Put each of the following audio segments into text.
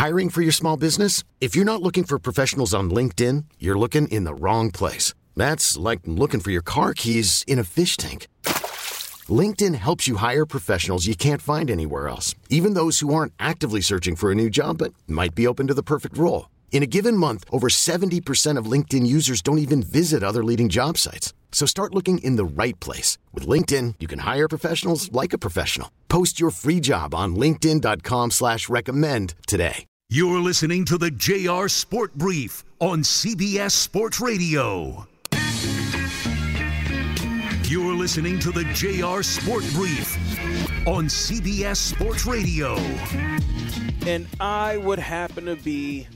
Hiring for your small business? If you're not looking for professionals on LinkedIn, you're looking in the wrong place. That's like looking for your car keys in a fish tank. LinkedIn helps you hire professionals you can't find anywhere else, even those who aren't actively searching for a new job but might be open to the perfect role. In a given month, over 70% of LinkedIn users don't even visit other leading job sites. So start looking in the right place. With LinkedIn, you can hire professionals like a professional. Post your free job on linkedin.com/recommend today. You're listening to the JR Sport Brief on CBS Sports Radio. You're listening to the JR Sport Brief on CBS Sports Radio. And I would happen to be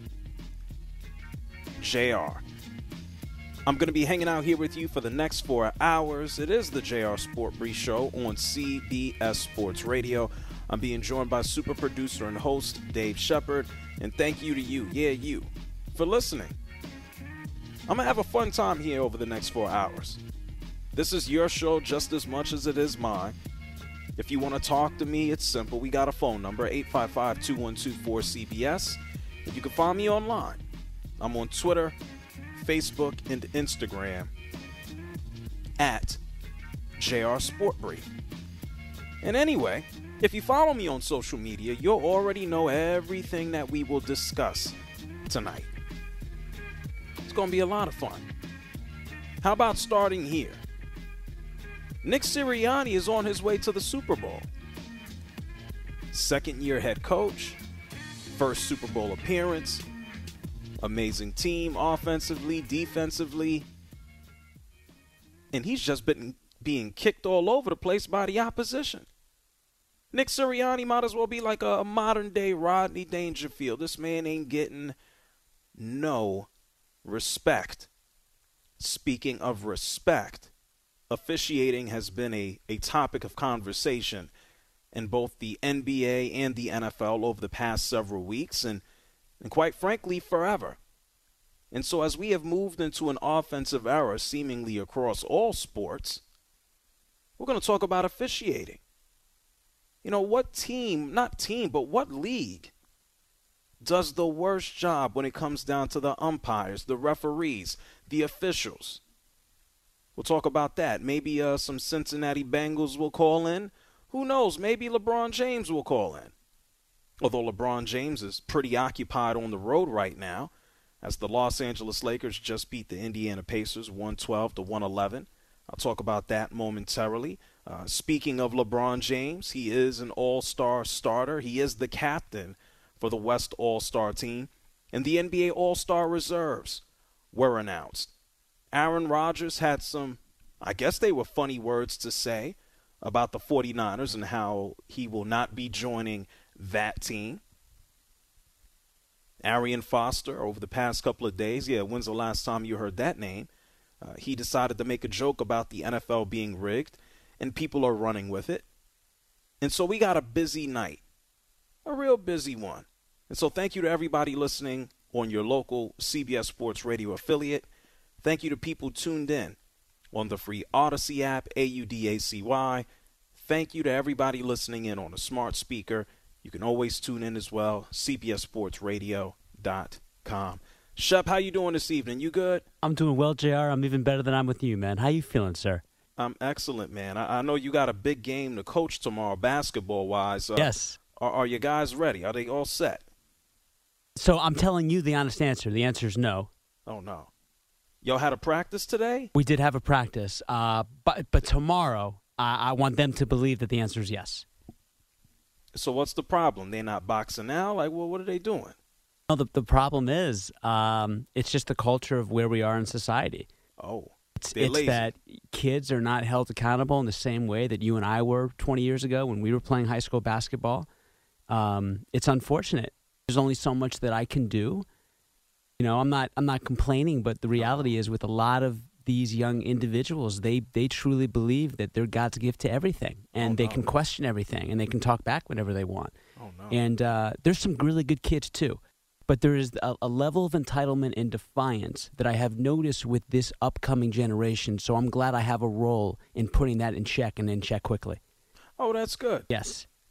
JR. I'm going to be hanging out here with you for the next 4 hours. It is the JR Sport Brief Show on CBS Sports Radio. I'm being joined by super producer and host Dave Shepard. And thank you to you, for listening. I'm going to have a fun time here over the next 4 hours. This is your show just as much as it is mine. If you want to talk to me, it's simple. We got a phone number, 855-212-4CBS. And you can find me online. I'm on Twitter, Facebook, and Instagram at JR Sport Brief. And anyway, if you follow me on social media, you'll already know everything that we will discuss tonight. It's going to be a lot of fun. How about starting here? Nick Sirianni is on his way to the Super Bowl. Second-year head coach, first Super Bowl appearance, amazing team offensively, defensively, and he's just been being kicked all over the place by the opposition. Nick Sirianni might as well be like a modern-day Rodney Dangerfield. This man ain't getting no respect. Speaking of respect, officiating has been a topic of conversation in both the NBA and the NFL over the past several weeks and quite frankly, forever. And so as we have moved into an offensive era seemingly across all sports, we're going to talk about officiating. You know, what what league does the worst job when it comes down to the umpires, the referees, the officials? We'll talk about that. Maybe some Cincinnati Bengals will call in. Who knows? Maybe LeBron James will call in. Although LeBron James is pretty occupied on the road right now, as the Los Angeles Lakers just beat the Indiana Pacers 112-111. I'll talk about that momentarily. Speaking of LeBron James, he is an all-star starter. He is the captain for the West All-Star team. And the NBA All-Star reserves were announced. Aaron Rodgers had some, I guess they were funny words to say about the 49ers and how he will not be joining that team. Arian Foster, over the past couple of days, when's the last time you heard that name? He decided to make a joke about the NFL being rigged, and people are running with it. And so we got a busy night, a real busy one. And so thank you to everybody listening on your local CBS Sports Radio affiliate. Thank you to people tuned in on the free Odyssey app, AUDACY. Thank you to everybody listening in on a smart speaker. You can always tune in as well, cbssportsradio.com. Shep, how you doing this evening? You good? I'm doing well, JR. I'm even better than I'm with you, man. How you feeling, sir? I'm excellent, man. I know you got a big game to coach tomorrow, basketball-wise. Yes. Are you guys ready? Are they all set? So I'm telling you the honest answer. The answer is no. Oh, no. Y'all had a practice today? We did have a practice, but tomorrow I want them to believe that the answer is yes. So what's the problem? They're not boxing out? Like, well, what are they doing? No, the problem is it's just the culture of where we are in society. Oh, it's that kids are not held accountable in the same way that you and I were 20 years ago when we were playing high school basketball. It's unfortunate. There's only so much that I can do. You know, I'm not complaining, but the reality is with a lot of these young individuals, they truly believe that they're God's gift to everything, and they can question everything, and they can talk back whenever they want. Oh, no. And there's some really good kids too. But there is a level of entitlement and defiance that I have noticed with this upcoming generation, so I'm glad I have a role in putting that in check and in check quickly. Oh, that's good. Yes.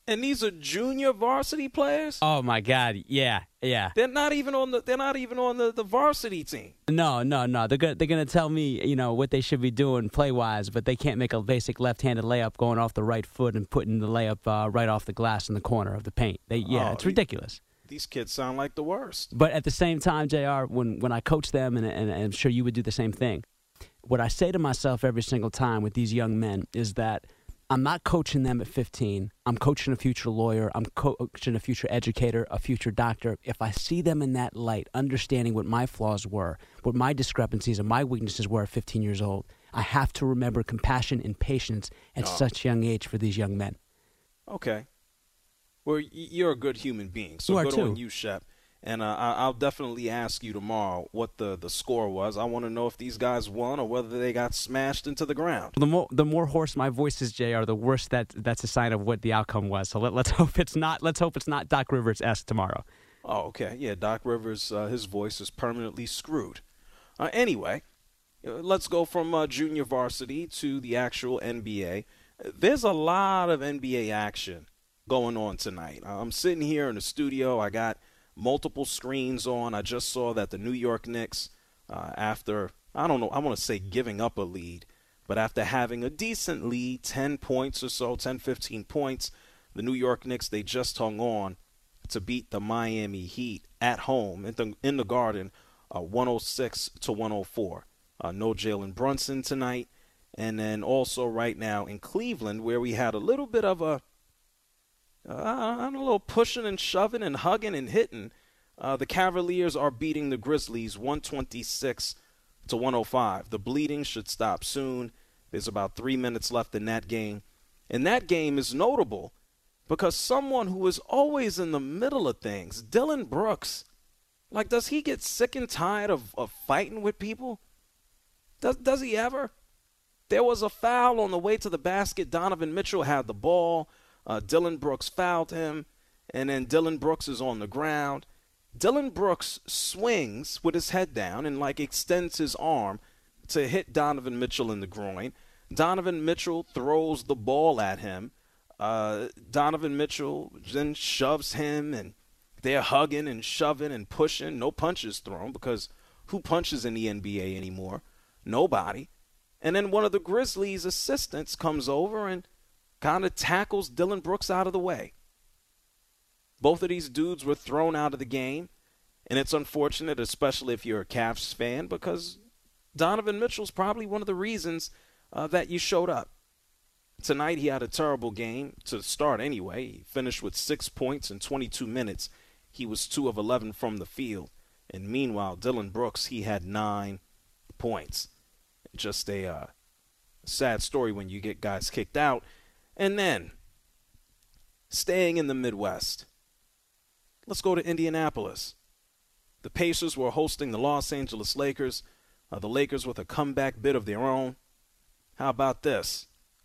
And these are junior varsity players? Oh my God, yeah. They're not even on the varsity team. No. They're gonna tell me, what they should be doing play wise, but they can't make a basic left-handed layup going off the right foot and putting the layup right off the glass in the corner of the paint. It's ridiculous. These kids sound like the worst. But at the same time, JR, when I coach them, and I'm sure you would do the same thing, what I say to myself every single time with these young men is that I'm not coaching them at 15. I'm coaching a future lawyer. I'm coaching a future educator, a future doctor. If I see them in that light, understanding what my flaws were, what my discrepancies and my weaknesses were at 15 years old, I have to remember compassion and patience at such young age for these young men. Okay. Well, you're a good human being, so good on you, Shep. And I'll definitely ask you tomorrow what the score was. I want to know if these guys won or whether they got smashed into the ground. The more hoarse my voice is, JR, the worse that's a sign of what the outcome was. So let's hope it's not. Let's hope it's not Doc Rivers-esque tomorrow. Oh, okay. Yeah, Doc Rivers, his voice is permanently screwed. Anyway, let's go from junior varsity to the actual NBA. There's a lot of NBA action going on tonight. I'm sitting here in the studio. I got multiple screens on. I just saw that the New York Knicks, after, I want to say giving up a lead, but after having a decent lead, 10 points or so, 10, 15 points, the New York Knicks, they just hung on to beat the Miami Heat at home in the Garden, 106-104. No Jalen Brunson tonight. And then also right now in Cleveland, where we had a little bit of a little pushing and shoving and hugging and hitting. The Cavaliers are beating the Grizzlies 126-105. The bleeding should stop soon. There's about 3 minutes left in that game. And that game is notable because someone who is always in the middle of things, Dillon Brooks, does he get sick and tired of fighting with people? Does he ever? There was a foul on the way to the basket. Donovan Mitchell had the ball. Dillon Brooks fouled him, and then Dillon Brooks is on the ground. Dillon Brooks swings with his head down and extends his arm to hit Donovan Mitchell in the groin. Donovan Mitchell throws the ball at him. Donovan Mitchell then shoves him, and they're hugging and shoving and pushing. No punches thrown because who punches in the NBA anymore? Nobody. And then one of the Grizzlies' assistants comes over and kind of tackles Dillon Brooks out of the way. Both of these dudes were thrown out of the game, and it's unfortunate, especially if you're a Cavs fan, because Donovan Mitchell's probably one of the reasons that you showed up. Tonight he had a terrible game to start anyway. He finished with 6 points in 22 minutes. He was 2 of 11 from the field. And meanwhile, Dillon Brooks, he had 9 points. Just a sad story when you get guys kicked out. And then, staying in the Midwest, let's go to Indianapolis. The Pacers were hosting the Los Angeles Lakers. The Lakers with a comeback bid of their own. How about this?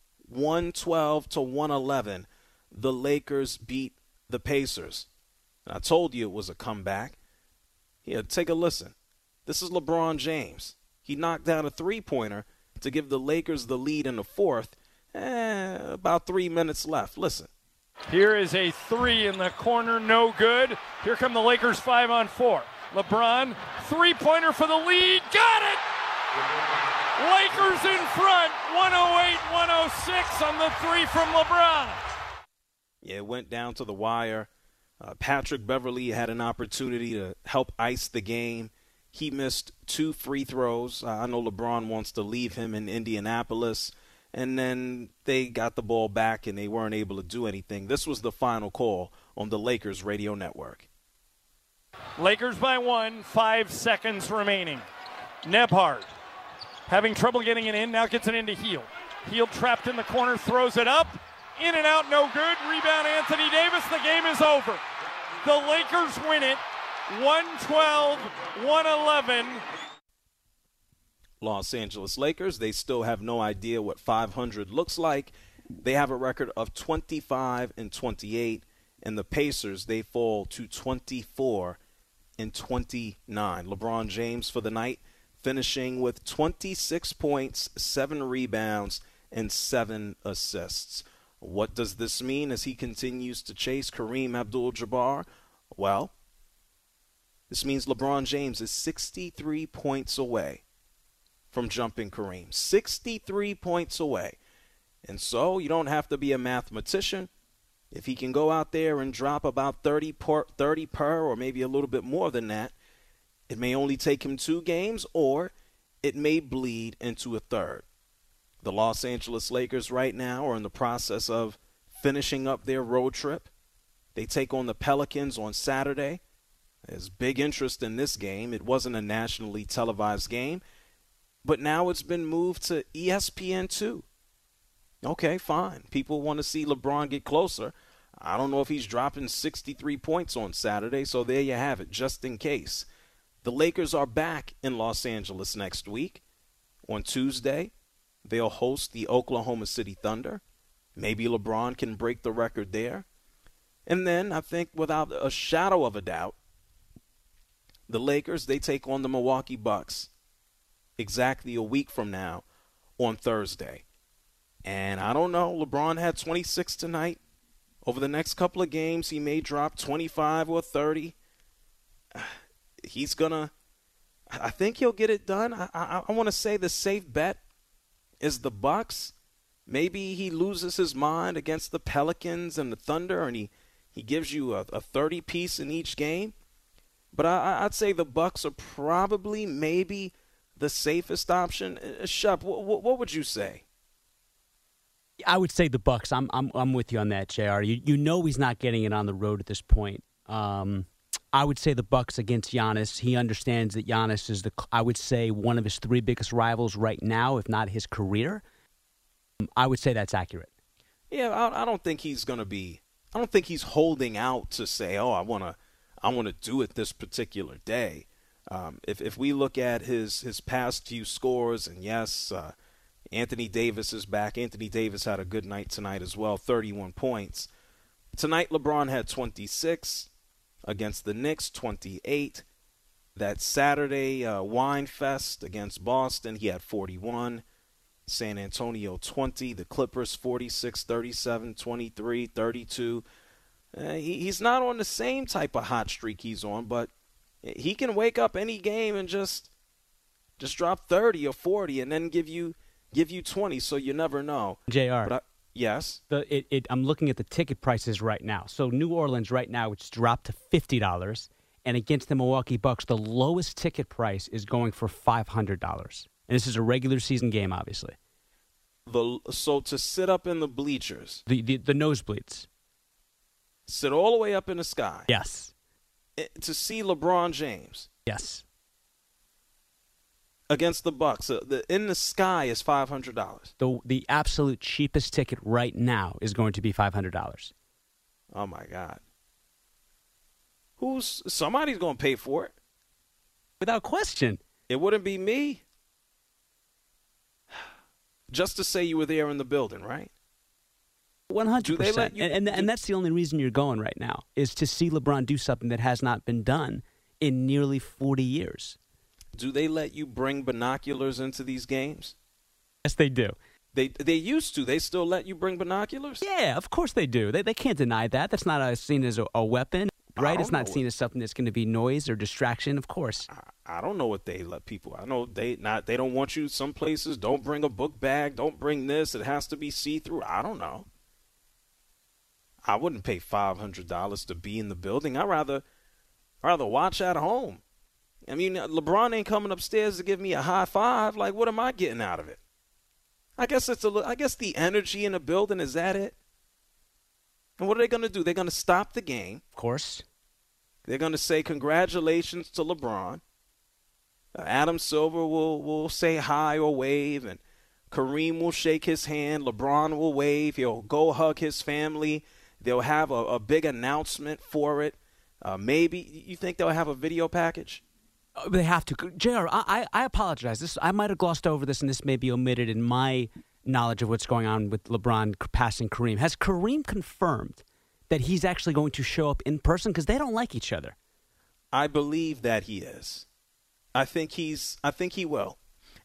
112-111. The Lakers beat the Pacers. I told you it was a comeback. Here, take a listen. This is LeBron James. He knocked down a three-pointer to give the Lakers the lead in the fourth. About 3 minutes left. Listen. Here is a three in the corner, no good. Here come the Lakers 5-on-4. LeBron, three-pointer for the lead. Got it! Lakers in front, 108-106 on the three from LeBron. Yeah, it went down to the wire. Patrick Beverley had an opportunity to help ice the game. He missed 2 free throws. I know LeBron wants to leave him in Indianapolis. And then they got the ball back, and they weren't able to do anything. This was the final call on the Lakers radio network. Lakers by 1, 5 seconds remaining. Nebhard having trouble getting it in, now gets it into Hield. Hield trapped in the corner, throws it up. In and out, no good. Rebound, Anthony Davis. The game is over. The Lakers win it, 112-111. Los Angeles Lakers, they still have no idea what 500 looks like. They have a record of 25-28, and the Pacers, they fall to 24-29. LeBron James for the night, finishing with 26 points, 7 rebounds, and 7 assists. What does this mean as he continues to chase Kareem Abdul-Jabbar? Well, this means LeBron James is 63 points away from jumping Kareem. 63 points away. And so you don't have to be a mathematician. If he can go out there and drop about 30 per, or maybe a little bit more than that, it may only take him 2 games, or it may bleed into a third. The Los Angeles Lakers right now are in the process of finishing up their road trip. They take on the Pelicans on Saturday. There's big interest in this game. It wasn't a nationally televised game, but now it's been moved to ESPN2. Okay, fine. People want to see LeBron get closer. I don't know if he's dropping 63 points on Saturday, so there you have it, just in case. The Lakers are back in Los Angeles next week. On Tuesday, they'll host the Oklahoma City Thunder. Maybe LeBron can break the record there. And then, I think without a shadow of a doubt, the Lakers, they take on the Milwaukee Bucks exactly a week from now on Thursday. And I don't know, LeBron had 26 tonight. Over the next couple of games, he may drop 25 or 30. I think he'll get it done. I want to say the safe bet is the Bucks. Maybe he loses his mind against the Pelicans and the Thunder, and he gives you a 30-piece in each game. But I'd say the Bucks are probably maybe the safest option. Shep, what would you say? I would say the Bucks. I'm with you on that, JR. You know he's not getting it on the road at this point. I would say the Bucks against Giannis. He understands that Giannis is I would say one of his 3 biggest rivals right now, if not his career. I would say that's accurate. Yeah, I don't think he's going to be. I don't think he's holding out to say, "Oh, I want to do it this particular day." If we look at his past few scores, and yes, Anthony Davis is back. Anthony Davis had a good night tonight as well, 31 points. Tonight, LeBron had 26 against the Knicks, 28. That Saturday Wine Fest against Boston, he had 41. San Antonio, 20. The Clippers, 46, 37, 23, 32. He's not on the same type of hot streak he's on, but he can wake up any game and just drop 30 or 40 and then give you 20, so you never know. JR. Yes? I'm looking at the ticket prices right now. So New Orleans right now, it's dropped to $50. And against the Milwaukee Bucks, the lowest ticket price is going for $500. And this is a regular season game, obviously. So to sit up in the bleachers. The nosebleeds. Sit all the way up in the sky. Yes. To see LeBron James. Yes. Against the Bucks, in the sky is $500. The absolute cheapest ticket right now is going to be $500. Oh my God! Somebody's going to pay for it? Without question. It wouldn't be me. Just to say you were there in the building, right? 100%. And that's the only reason you're going right now, is to see LeBron do something that has not been done in nearly 40 years. Do they let you bring binoculars into these games? Yes, they do. They used to. They still let you bring binoculars? Yeah, of course they do. They can't deny that. That's not seen as a weapon, right? It's not seen as something that's going to be noise or distraction, of course. I don't know what they let people. I know they don't want you some places. Don't bring a book bag. Don't bring this. It has to be see-through. I don't know. I wouldn't pay $500 to be in the building. I'd rather watch at home. I mean, LeBron ain't coming upstairs to give me a high five. Like, what am I getting out of it? I guess the energy in the building, is that it? And what are they going to do? They're going to stop the game. Of course. They're going to say congratulations to LeBron. Adam Silver will say hi or wave, and Kareem will shake his hand. LeBron will wave. He'll go hug his family. They'll have a big announcement for it. Maybe you think they'll have a video package? They have to. JR, I apologize. I might have glossed over this, and this may be omitted in my knowledge of what's going on with LeBron passing Kareem. Has Kareem confirmed that he's actually going to show up in person? Because they don't like each other. I believe that he is. I think he will.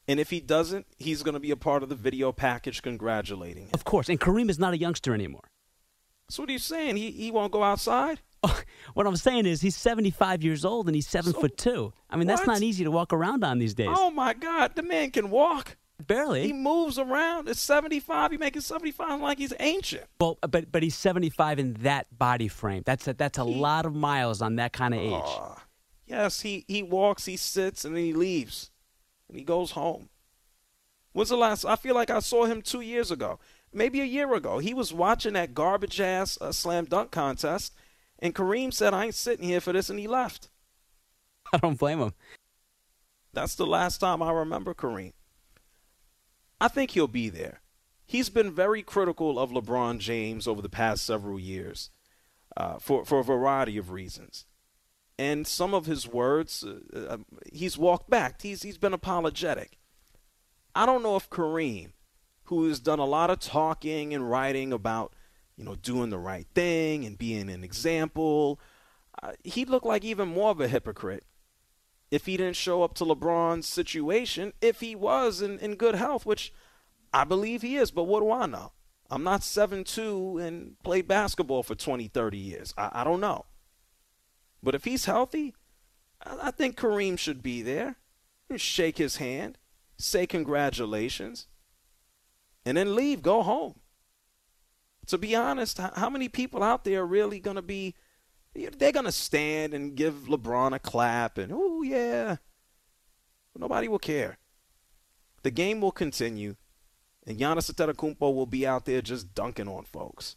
And if he doesn't, he's going to be a part of the video package congratulating him. Of course. And Kareem is not a youngster anymore. So what are you saying? He won't go outside? What I'm saying is he's 75 years old and he's 7'2". I mean, that's not easy to walk around on these days. Oh, my God. The man can walk. Barely. He moves around. It's 75. He's making 75 like he's ancient. Well, but he's 75 in that body frame. That's a lot of miles on that kind of age. Yes, he walks, he sits, and then he leaves. And he goes home. When's the last? I feel like I saw him 2 years ago. Maybe a year ago. He was watching that garbage-ass slam dunk contest, and Kareem said, I ain't sitting here for this, and he left. I don't blame him. That's the last time I remember Kareem. I think he'll be there. He's been very critical of LeBron James over the past several years for a variety of reasons. And some of his words, he's walked back. He's been apologetic. I don't know if Kareem, who has done a lot of talking and writing about, doing the right thing and being an example, he'd look like even more of a hypocrite if he didn't show up to LeBron's situation, if he was in good health, which I believe he is. But what do I know? I'm not 7'2" and played basketball for 20, 30 years. I don't know. But if he's healthy, I think Kareem should be there. Shake his hand, say congratulations, and then leave, go home. To be honest, how many people out there are really going to be, they're going to stand and give LeBron a clap and, oh, yeah. Nobody will care. The game will continue, and Giannis Antetokounmpo will be out there just dunking on folks.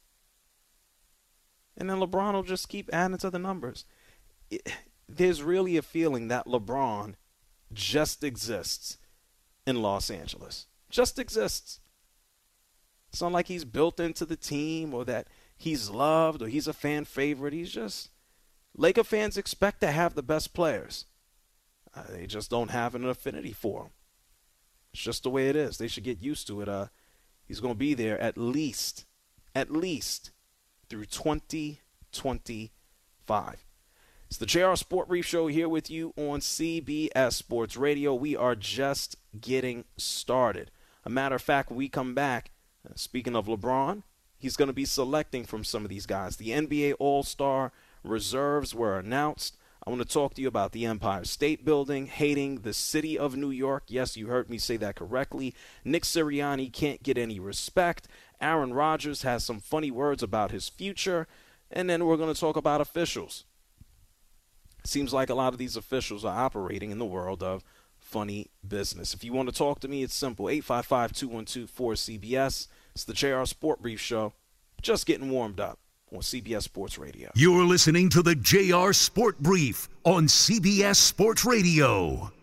And then LeBron will just keep adding to the numbers. There's really a feeling that LeBron just exists in Los Angeles. Just exists. It's not like he's built into the team or that he's loved or he's a fan favorite. He's just – Laker fans expect to have the best players. They just don't have an affinity for him. It's just the way it is. They should get used to it. He's going to be there at least through 2025. It's the JR Sport Brief Show here with you on CBS Sports Radio. We are just getting started. A matter of fact, when we come back, speaking of LeBron, he's going to be selecting from some of these guys. The NBA All-Star reserves were announced. I want to talk to you about the Empire State Building, hating the city of New York. Yes, you heard me say that correctly. Nick Sirianni can't get any respect. Aaron Rodgers has some funny words about his future. And then we're going to talk about officials. Seems like a lot of these officials are operating in the world of funny business. If you want to talk to me, it's simple. 855-212-4CBS. It's the JR Sport Brief Show. Just getting warmed up on CBS Sports Radio. You're listening to the JR Sport Brief on CBS Sports Radio.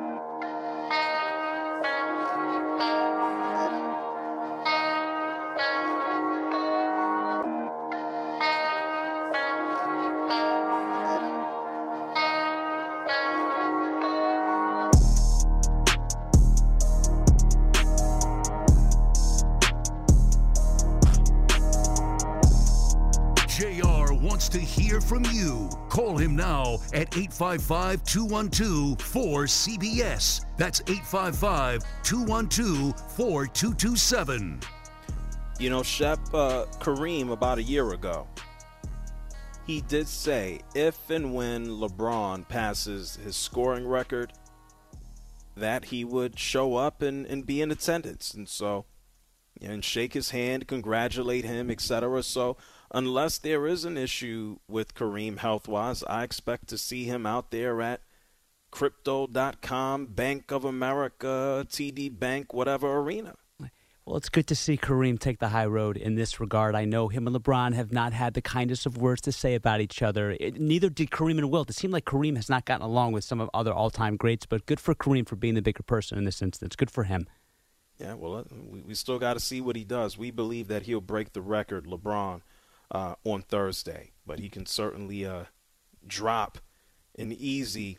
To hear from you. Call him now at 855-212-4CBS. That's 855-212-4227. You know, Shep, Kareem, about a year ago, he did say if and when LeBron passes his scoring record, that he would show up and be in attendance. And so, and shake his hand, congratulate him, etc. So, unless there is an issue with Kareem health-wise, I expect to see him out there at Crypto.com, Bank of America, TD Bank, whatever arena. Well, it's good to see Kareem take the high road in this regard. I know him and LeBron have not had the kindest of words to say about each other. Neither did Kareem and Wilt. It seemed like Kareem has not gotten along with some of other all-time greats, but good for Kareem for being the bigger person in this instance. Good for him. Yeah, well, we still got to see what he does. We believe that he'll break the record, LeBron, on Thursday, but he can certainly drop an easy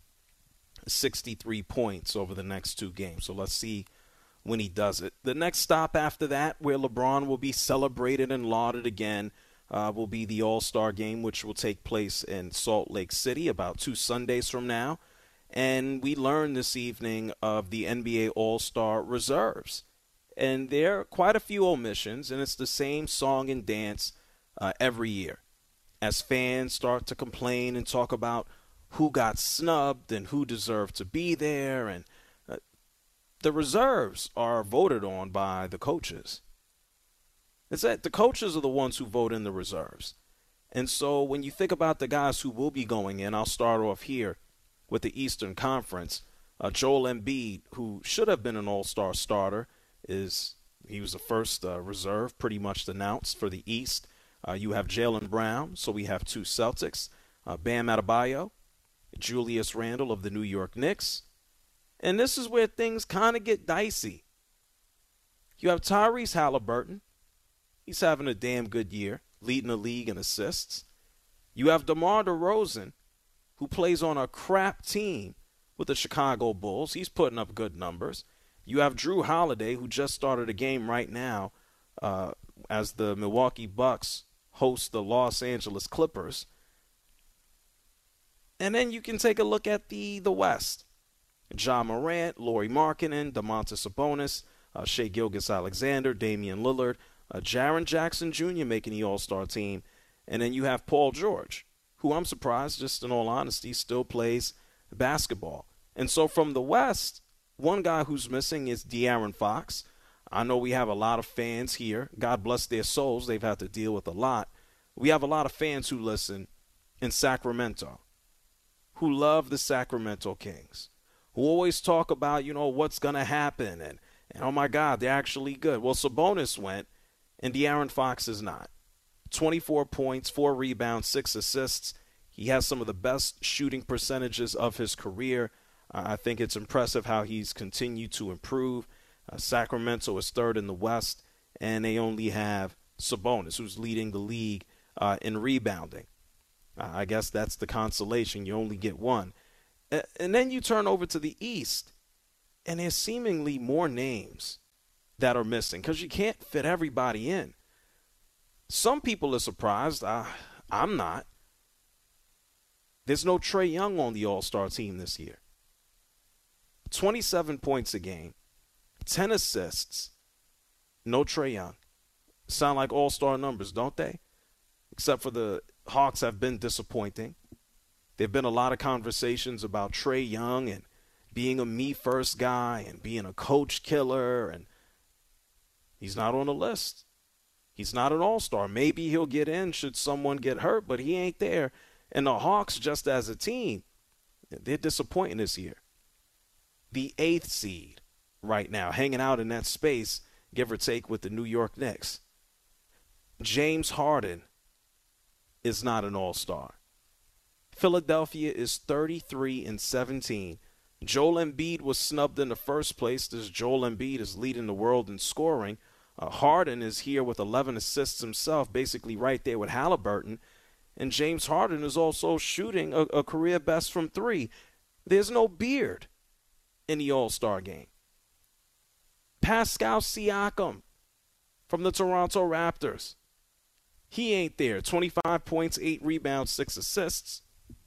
63 points over the next two games. So let's see when he does it. The next stop after that, where LeBron will be celebrated and lauded again, will be the All-Star game, which will take place in Salt Lake City about 2 Sundays from now. And we learned this evening of the NBA All-Star reserves. And there are quite a few omissions, and it's the same song and dance every year. As fans start to complain and talk about who got snubbed and who deserved to be there, and the reserves are voted on by the coaches. It's that the coaches are the ones who vote in the reserves. And so when you think about the guys who will be going in, I'll start off here with the Eastern Conference. Joel Embiid, who should have been an all-star starter, he was the first reserve pretty much announced for the East. You have Jaylen Brown, so we have two Celtics. Bam Adebayo, Julius Randle of the New York Knicks. And this is where things kind of get dicey. You have Tyrese Halliburton. He's having a damn good year, leading the league in assists. You have DeMar DeRozan, who plays on a crap team with the Chicago Bulls. He's putting up good numbers. You have Drew Holiday, who just started a game right now as the Milwaukee Bucks host the Los Angeles Clippers. And then you can take a look at the West. Ja Morant, Lauri Markkanen, Domantas Sabonis, Shai Gilgeous-Alexander, Damian Lillard, Jaren Jackson Jr. making the All-Star team. And then you have Paul George, who I'm surprised, just in all honesty, still plays basketball. And so from the West, one guy who's missing is De'Aaron Fox. I know we have a lot of fans here. God bless their souls. They've had to deal with a lot. We have a lot of fans who listen in Sacramento, who love the Sacramento Kings, who always talk about, what's going to happen. And, oh, my God, they're actually good. Well, Sabonis went, and De'Aaron Fox is not. 24 points, 4 rebounds, 6 assists. He has some of the best shooting percentages of his career. I think it's impressive how he's continued to improve. Sacramento is third in the West, and they only have Sabonis, who's leading the league in rebounding. I guess that's the consolation. You only get one. And then you turn over to the East, and there's seemingly more names that are missing because you can't fit everybody in. Some people are surprised. I'm not. There's no Trae Young on the All-Star team this year. 27 points a game, 10 assists, no Trae Young. Sound like all-star numbers, don't they? Except for the Hawks have been disappointing. There have been a lot of conversations about Trae Young and being a me-first guy and being a coach killer, and he's not on the list. He's not an all-star. Maybe he'll get in should someone get hurt, but he ain't there. And the Hawks, just as a team, they're disappointing this year. The 8th seed right now, hanging out in that space, give or take, with the New York Knicks. James Harden is not an all-star. Philadelphia is 33-17. Joel Embiid was snubbed in the first place. This Joel Embiid is leading the world in scoring. Harden is here with 11 assists himself, basically right there with Halliburton. And James Harden is also shooting a career best from 3. There's no Beard in the All-Star game. Pascal Siakam from the Toronto Raptors. He ain't there. 25 points, 8 rebounds, 6 assists.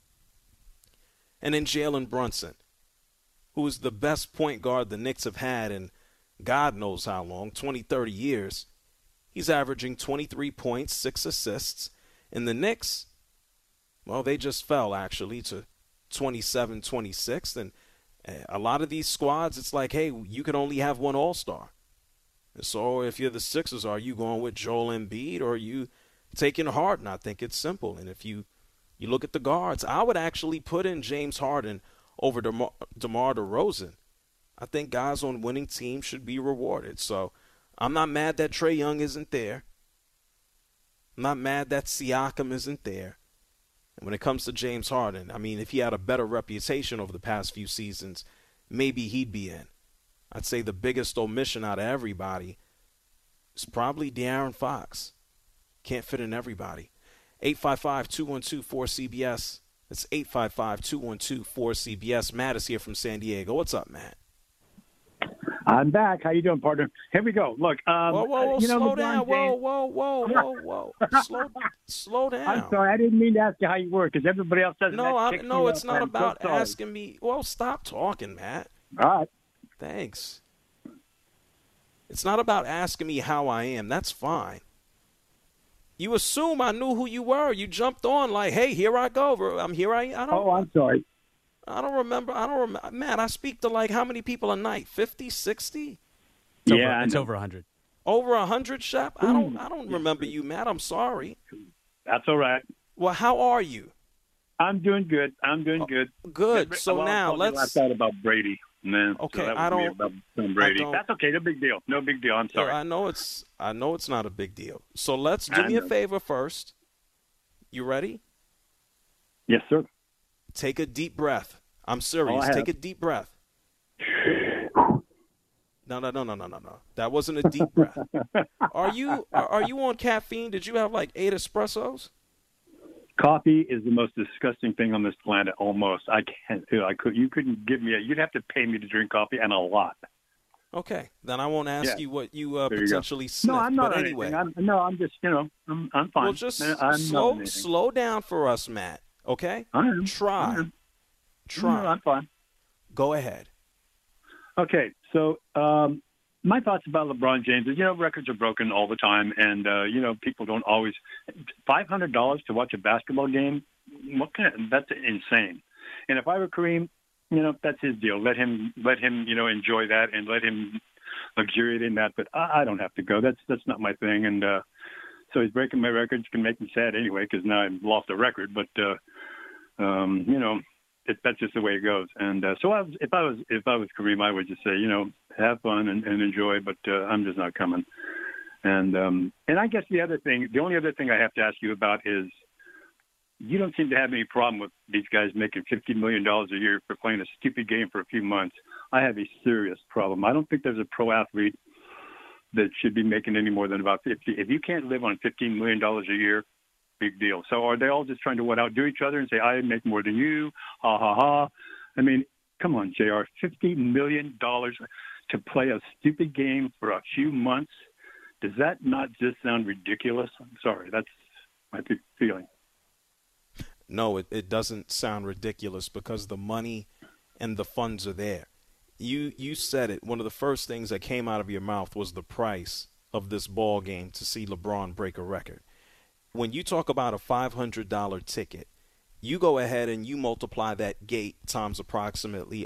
And then Jalen Brunson, who is the best point guard the Knicks have had in God knows how long, 20, 30 years. He's averaging 23 points, 6 assists. And the Knicks, well, they just fell, actually, to 27-26. And a lot of these squads, it's like, hey, you can only have one all-star. And so if you're the Sixers, are you going with Joel Embiid or are you taking Harden? I think it's simple. And if you look at the guards, I would actually put in James Harden over DeMar DeRozan. I think guys on winning teams should be rewarded. So I'm not mad that Trae Young isn't there. I'm not mad that Siakam isn't there. And when it comes to James Harden, I mean, if he had a better reputation over the past few seasons, maybe he'd be in. I'd say the biggest omission out of everybody is probably De'Aaron Fox. Can't fit in everybody. 855-212-4CBS. That's 855-212-4CBS. Matt is here from San Diego. What's up, Matt? I'm back. How you doing, partner? Here we go. Look, whoa, slow down. James, Whoa. Slow down. I'm sorry. I didn't mean to ask you how you were because everybody else does. No, it's not about asking me. Well, stop talking, Matt. All right. Thanks. It's not about asking me how I am. That's fine. You assume I knew who you were. You jumped on like, hey, here I go. I'm here. I don't. Oh, I'm sorry. I don't remember. Man, I speak to like how many people a night? 50, 60? It's over 100. Over 100, Shep? I don't remember you, Matt. I'm sorry. That's all right. Well, how are you? I'm doing good. Good. So now let's. I thought about Brady. Man. Okay, so I don't. About Brady. That's okay. No big deal. No big deal. I'm sorry. I know it's not a big deal. So let's do me a favor first. You ready? Yes, sir. Take a deep breath. I'm serious. Take a deep breath. No. That wasn't a deep breath. Are you on caffeine? Did you have like 8 espressos? Coffee is the most disgusting thing on this planet. Almost, I can't. You couldn't give me you'd have to pay me to drink coffee, and a lot. Okay, then I won't ask you what you potentially sniffed. No, I'm not. But anyway, I'm just I'm fine. Well, just slow down for us, Matt. Okay. I am. Try. No, I'm fine. Go ahead. Okay, so my thoughts about LeBron James is, records are broken all the time, and people don't always. $500 to watch a basketball game, that's insane. And if I were Kareem, that's his deal. Let him enjoy that and let him luxuriate in that. But I don't have to go. That's not my thing. And so he's breaking my records. Can make me sad anyway because now I've lost a record. But that's just the way it goes. And so if I was Kareem, I would just say, have fun and enjoy. But I'm just not coming. And I guess the only other thing I have to ask you about is, you don't seem to have any problem with these guys making $50 million a year for playing a stupid game for a few months. I have a serious problem. I don't think there's a pro athlete that should be making any more than about 50. If you can't live on $15 million a year, big deal. So are they all just trying to outdo each other and say, I make more than you, ha, ha, ha? I mean, come on, JR, $50 million to play a stupid game for a few months. Does that not just sound ridiculous? I'm sorry. That's my feeling. No, it doesn't sound ridiculous because the money and the funds are there. You said it. One of the first things that came out of your mouth was the price of this ball game to see LeBron break a record. When you talk about a $500 ticket, you go ahead and you multiply that gate times approximately,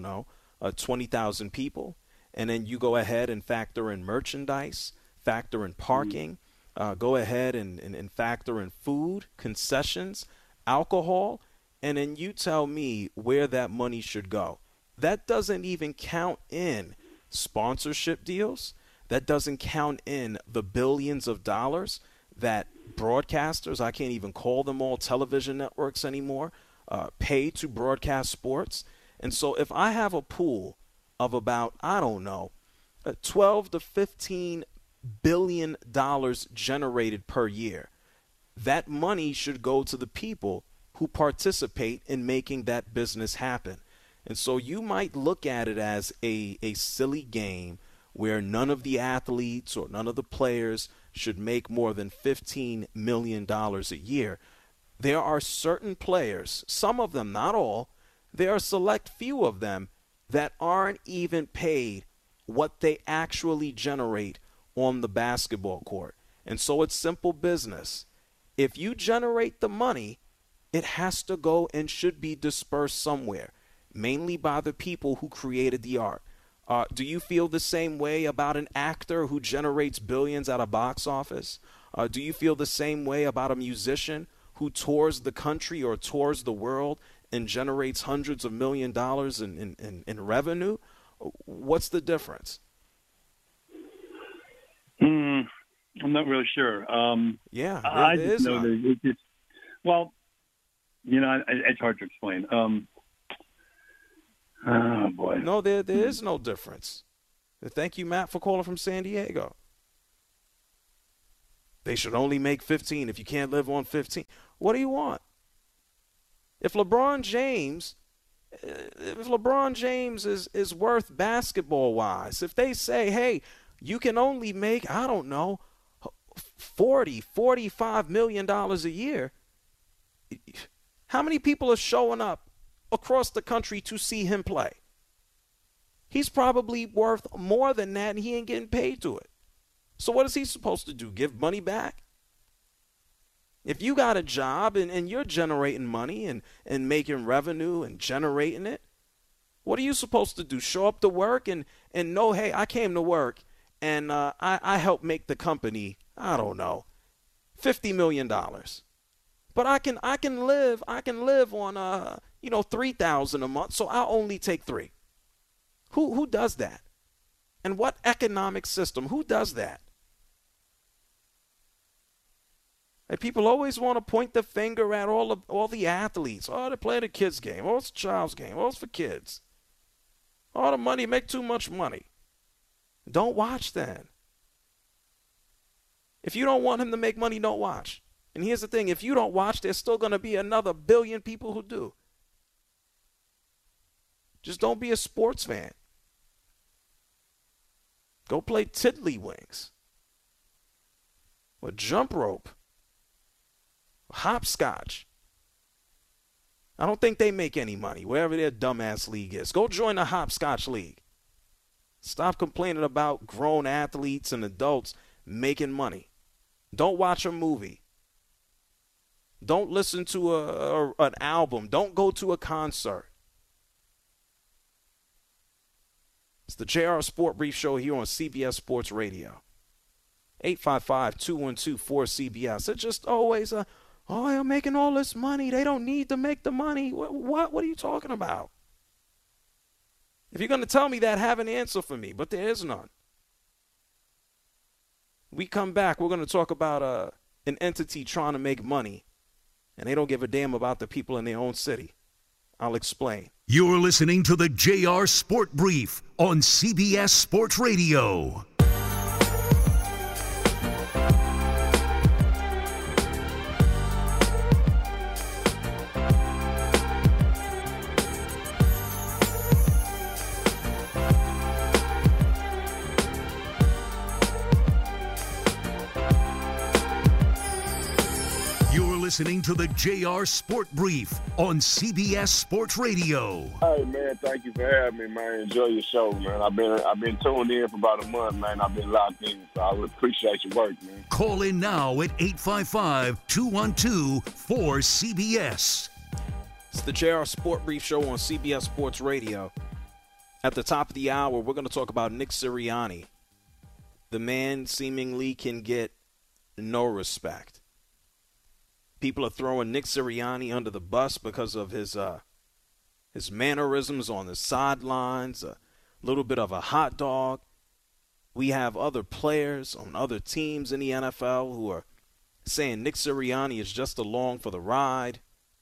20,000 people, and then you go ahead and factor in merchandise, factor in parking, go ahead and factor in food, concessions, alcohol, and then you tell me where that money should go. That doesn't even count in sponsorship deals. That doesn't count in the billions of dollars that broadcasters, I can't even call them all television networks anymore, pay to broadcast sports. And so if I have a pool of about, 12 to 15 billion dollars generated per year, that money should go to the people who participate in making that business happen. And so you might look at it as a silly game where none of the athletes or none of the players should make more than $15 million a year. There are certain players, some of them, not all, there are a select few of them that aren't even paid what they actually generate on the basketball court. And so it's simple business. If you generate the money, it has to go and should be dispersed somewhere, mainly by the people who created the art. Do you feel the same way about an actor who generates billions at a box office? Do you feel the same way about a musician who tours the country or tours the world and generates hundreds of $millions in revenue? What's the difference? I'm not really sure. I just know that it's it's hard to explain. Oh, boy. No, there is no difference. Thank you, Matt, for calling from San Diego. They should only make 15 if you can't live on 15. What do you want? If LeBron James, if LeBron James is worth basketball-wise, if they say, hey, you can only make, I don't know, $45 million a year, how many people are showing up across the country to see him play? He's probably worth more than that, and he ain't getting paid to it. So what is he supposed to do, give money back? If you got a job and you're generating money and making revenue and generating it, what are you supposed to do? Show up to work and know, hey, I came to work and I helped make the company, I don't know, $50 million. But I can live on $3,000 a month, so I'll only take $3,000. Who does that? And what economic system? Who does that? And people always want to point the finger at all the athletes. Oh, they play the kids' game. Oh, it's a child's game. Oh, it's for kids. All the money, make too much money. Don't watch then. If you don't want him to make money, don't watch. And here's the thing, if you don't watch, there's still going to be another billion people who do. Just don't be a sports fan. Go play tiddlywinks or jump rope, hopscotch. I don't think they make any money, wherever their dumbass league is. Go join the hopscotch league. Stop complaining about grown athletes and adults making money. Don't watch a movie. Don't listen to an album. Don't go to a concert. It's the JR Sport Brief Show here on CBS Sports Radio. 855-212-4CBS. It's just always they're making all this money. They don't need to make the money. What are you talking about? If you're going to tell me that, have an answer for me, but there is none. We come back, we're going to talk about an entity trying to make money, and they don't give a damn about the people in their own city. I'll explain. You're listening to the JR Sport Brief on CBS Sports Radio. Listening to the JR Sport Brief on CBS Sports Radio. Hey man, thank you for having me, man. Enjoy your show, man. I've been tuned in for about a month, man. I've been locked in, so I would appreciate your work, man. Call in now at 855-212-4CBS. It's the JR Sport Brief Show on CBS Sports Radio. At the top of the hour, we're going to talk about Nick Sirianni. The man seemingly can get no respect. People are throwing Nick Sirianni under the bus because of his mannerisms on the sidelines, a little bit of a hot dog. We have other players on other teams in the NFL who are saying Nick Sirianni is just along for the ride.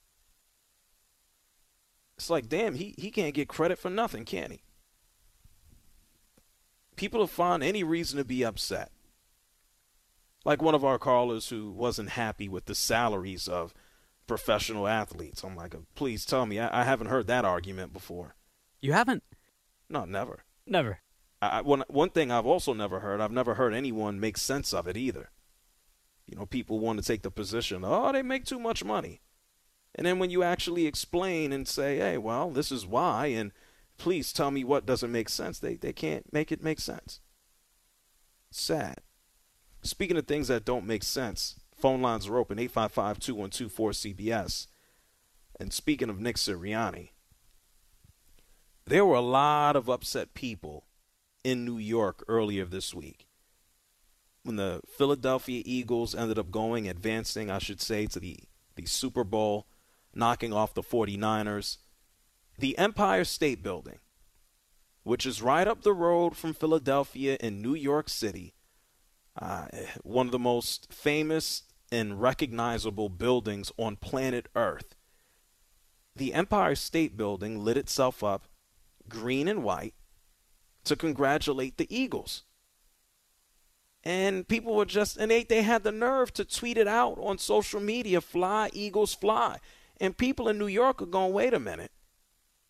It's like, damn, he can't get credit for nothing, can he? People will find any reason to be upset. Like one of our callers who wasn't happy with the salaries of professional athletes. I'm like, please tell me. I haven't heard that argument before. You haven't? No, never. Never. One thing I've also never heard, I've never heard anyone make sense of it either. You know, people want to take the position, they make too much money. And then when you actually explain and say, hey, well, this is why, and please tell me what doesn't make sense, they can't make it make sense. Sad. Speaking of things that don't make sense, phone lines are open, 855-212-4CBS. And speaking of Nick Sirianni, there were a lot of upset people in New York earlier this week when the Philadelphia Eagles ended up advancing, I should say, to the Super Bowl, knocking off the 49ers. The Empire State Building, which is right up the road from Philadelphia in New York City, one of the most famous and recognizable buildings on planet Earth. The Empire State Building lit itself up green and white to congratulate the Eagles. And people were they had the nerve to tweet it out on social media, fly, Eagles, fly. And people in New York are going, wait a minute.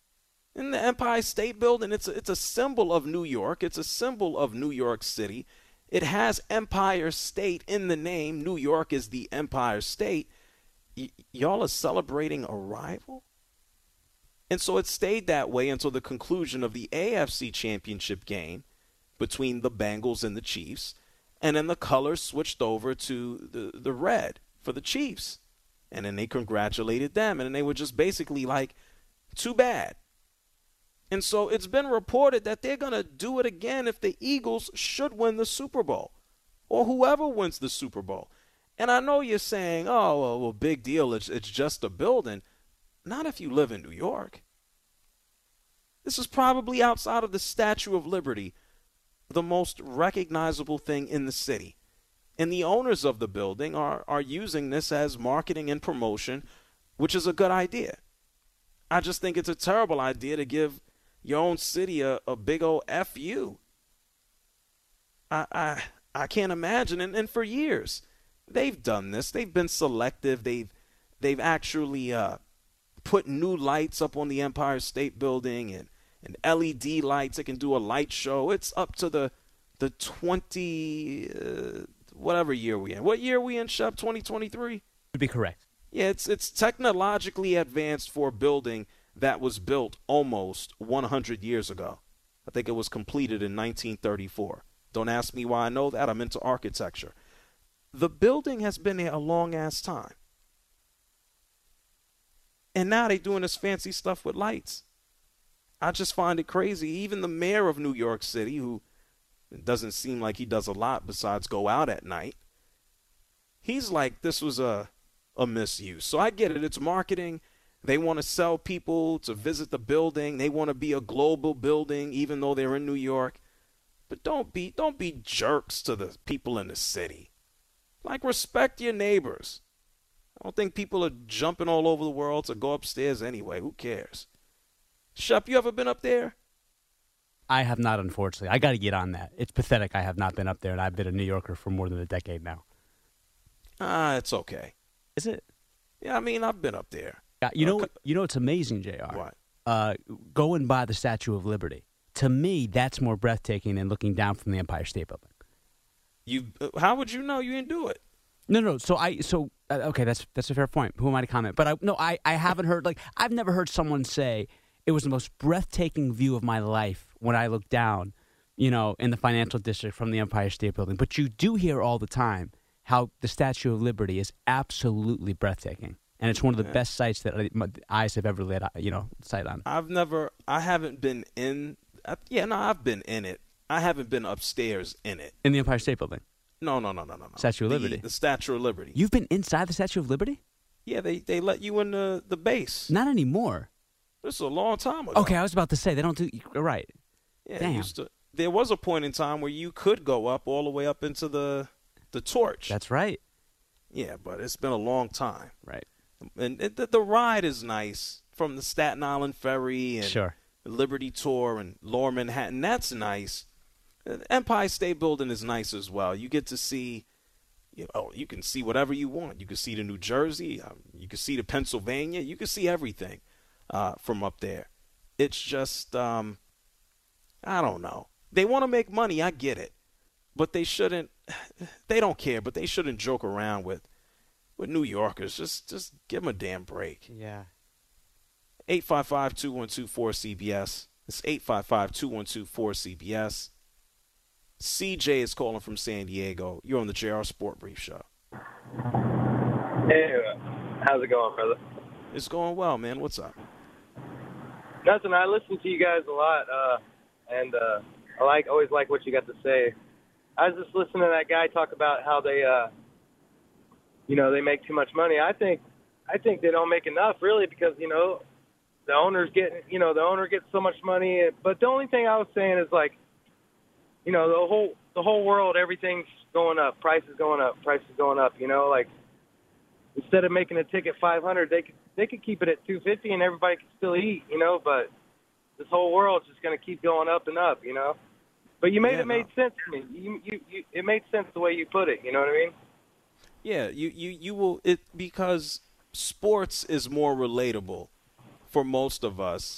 In the Empire State Building, it's a symbol of New York. It's a symbol of New York City. It has Empire State in the name. New York is the Empire State. Y'all are celebrating a rival? And so it stayed that way until the conclusion of the AFC Championship game between the Bengals and the Chiefs. And then the colors switched over to the red for the Chiefs. And then they congratulated them. And then they were just basically like, too bad. And so it's been reported that they're going to do it again if the Eagles should win the Super Bowl or whoever wins the Super Bowl. And I know you're saying, oh, well, big deal. It's just a building. Not if you live in New York. This is probably outside of the Statue of Liberty, the most recognizable thing in the city. And the owners of the building are using this as marketing and promotion, which is a good idea. I just think it's a terrible idea to give your own city a big old F-U. I can't imagine. And for years, they've done this. They've been selective. They've actually put new lights up on the Empire State Building and LED lights. It can do a light show. It's up to the 20 whatever year we in. What year are we in, Shep? 2023? To be correct. Yeah, it's technologically advanced for a building that was built almost 100 years ago. I think it was completed in 1934. Don't ask me why I know that. I'm into architecture. The building has been there a long-ass time. And now they're doing this fancy stuff with lights. I just find it crazy. Even the mayor of New York City, who it doesn't seem like he does a lot besides go out at night, he's like, this was a misuse. So I get it. It's marketing. They want to sell people to visit the building. They want to be a global building, even though they're in New York. But don't be jerks to the people in the city. Like, respect your neighbors. I don't think people are jumping all over the world to go upstairs anyway. Who cares? Shep, you ever been up there? I have not, unfortunately. I got to get on that. It's pathetic I have not been up there, and I've been a New Yorker for more than a decade now. It's okay. Is it? Yeah, I mean, I've been up there. Yeah, you know it's amazing, JR. What? Going by the Statue of Liberty. To me, that's more breathtaking than looking down from the Empire State Building. How would you know you didn't do it? No. Okay, that's a fair point. Who am I to comment? But I haven't heard, I've never heard someone say it was the most breathtaking view of my life when I looked down, in the financial district from the Empire State Building. But you do hear all the time how the Statue of Liberty is absolutely breathtaking. And it's one of the best sights that my eyes have ever laid, sight on. I haven't been in. I've been in it. I haven't been upstairs in it. In the Empire State Building? No. Statue of Liberty. The Statue of Liberty. You've been inside the Statue of Liberty? Yeah, they let you in the base. Not anymore. This is a long time ago. Okay, I was about to say, they don't do. Right. Yeah, damn. There was a point in time where you could go up all the way up into the torch. That's right. Yeah, but it's been a long time. Right. And the ride is nice from the Staten Island Ferry and sure. the Liberty Tour and Lower Manhattan. That's nice. The Empire State Building is nice as well. You get to see, you can see whatever you want. You can see the New Jersey. You can see the Pennsylvania. You can see everything from up there. It's just, I don't know. They want to make money. I get it. But they shouldn't, they don't care, but they shouldn't joke around with New Yorkers. Just give them a damn break. Yeah. 855-212-4CBS. It's 855-212-4CBS. CJ is calling from San Diego. You're on the JR Sport Brief Show. Hey, how's it going, brother? It's going well, man. What's up? Nothing. I listen to you guys a lot, and I always like what you got to say. I was just listening to that guy talk about how they, they make too much money. I think they don't make enough, really, because the owner gets so much money. But the only thing I was saying is the whole world, everything's going up, prices going up. Instead of making a ticket $500, they could keep it at $250 and everybody could still eat, But this whole world's just going to keep going up and up, But you made sense to me. It made sense the way you put it. You know what I mean? Yeah, you will because sports is more relatable for most of us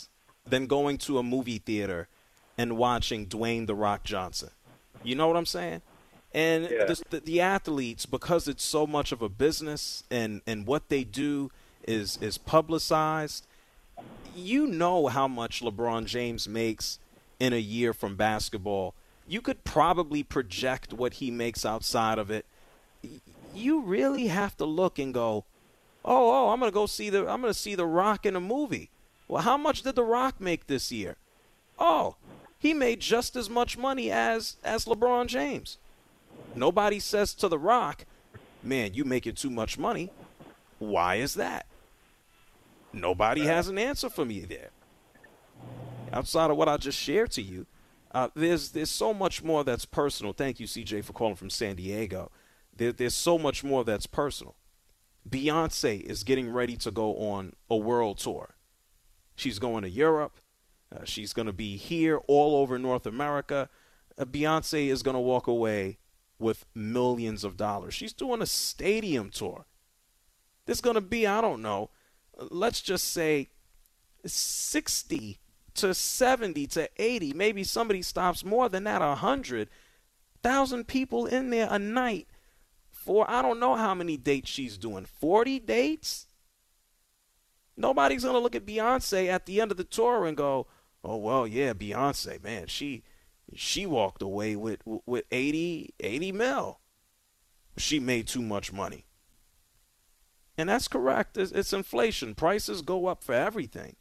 than going to a movie theater and watching Dwayne "The Rock" Johnson. You know what I'm saying? And the athletes, because it's so much of a business and what they do is publicized, you know how much LeBron James makes in a year from basketball. You could probably project what he makes outside of it. You really have to look and go, I'm going to see The Rock in a movie. Well, how much did The Rock make this year? Oh, he made just as much money as LeBron James. Nobody says to The Rock, man, you making too much money. Why is that? Nobody has an answer for me there. Outside of what I just shared to you, there's so much more that's personal. Thank you, CJ, for calling from San Diego. There's so much more that's personal. Beyonce is getting ready to go on a world tour. She's going to Europe. She's going to be here all over North America. Beyonce is going to walk away with millions of dollars. She's doing a stadium tour. There's going to be, I don't know, let's just say 60 to 70 to 80, maybe somebody stops more than that, 100,000 people in there a night for I don't know how many dates she's doing. 40 dates? Nobody's going to look at Beyonce at the end of the tour and go, oh, well, yeah, Beyonce, man, she walked away with 80 mil. She made too much money. And that's correct. It's inflation. Prices go up for everything.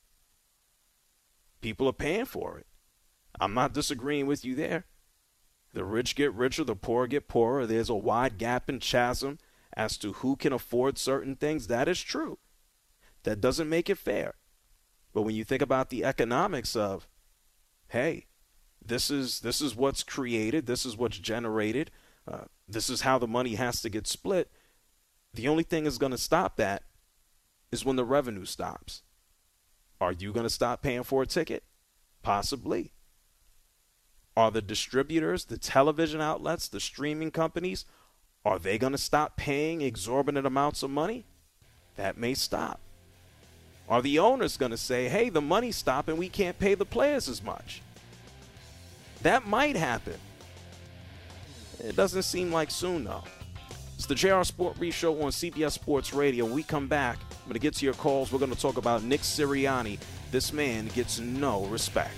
People are paying for it. I'm not disagreeing with you there. The rich get richer, the poor get poorer. There's a wide gap and chasm as to who can afford certain things. That is true. That doesn't make it fair. But when you think about the economics of, hey, this is what's created, this is what's generated, this is how the money has to get split, the only thing that's going to stop that is when the revenue stops. Are you going to stop paying for a ticket? Possibly. Are the distributors, the television outlets, the streaming companies, are they going to stop paying exorbitant amounts of money? That may stop. Are the owners going to say, hey, the money's stopping, we can't pay the players as much? That might happen. It doesn't seem like soon, though. It's the JR Sport Brief Show on CBS Sports Radio. When we come back, I'm going to get to your calls. We're going to talk about Nick Sirianni. This man gets no respect.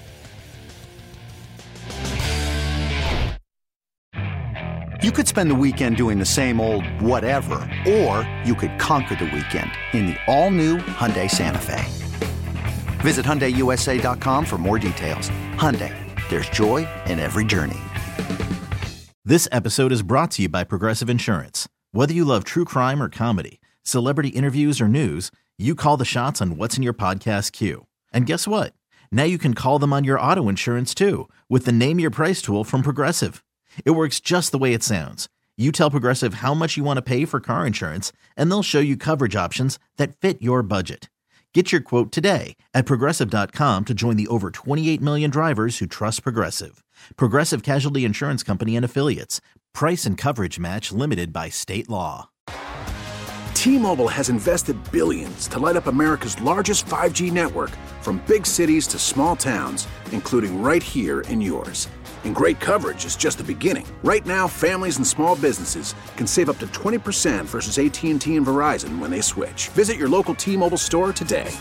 You could spend the weekend doing the same old whatever, or you could conquer the weekend in the all-new Hyundai Santa Fe. Visit HyundaiUSA.com for more details. Hyundai, there's joy in every journey. This episode is brought to you by Progressive Insurance. Whether you love true crime or comedy, celebrity interviews or news, you call the shots on what's in your podcast queue. And guess what? Now you can call them on your auto insurance too with the Name Your Price tool from Progressive. It works just the way it sounds. You tell Progressive how much you want to pay for car insurance, and they'll show you coverage options that fit your budget. Get your quote today at Progressive.com to join the over 28 million drivers who trust Progressive. Progressive Casualty Insurance Company and Affiliates. Price and coverage match limited by state law. T-Mobile has invested billions to light up America's largest 5G network, from big cities to small towns, including right here in yours. And great coverage is just the beginning. Right now, families and small businesses can save up to 20% versus AT&T and Verizon when they switch. Visit your local T-Mobile store today.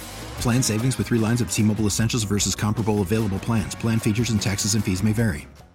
Plan savings with 3 lines of T-Mobile Essentials versus comparable available plans. Plan features and taxes and fees may vary.